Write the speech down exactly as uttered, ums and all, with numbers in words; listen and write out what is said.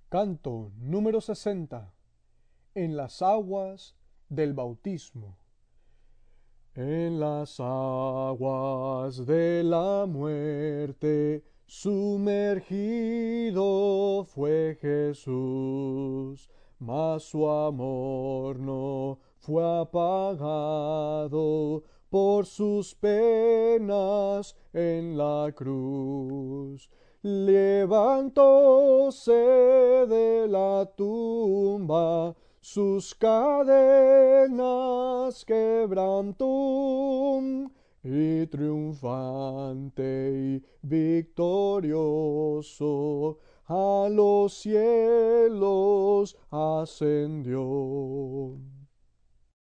Canto número sesenta. En las aguas del bautismo. En las aguas de la muerte sumergido fue Jesús, mas su amor no fue apagado por sus penas en la cruz. Levantóse de la tumba, sus cadenas quebrantó, y triunfante y victorioso a los cielos ascendió.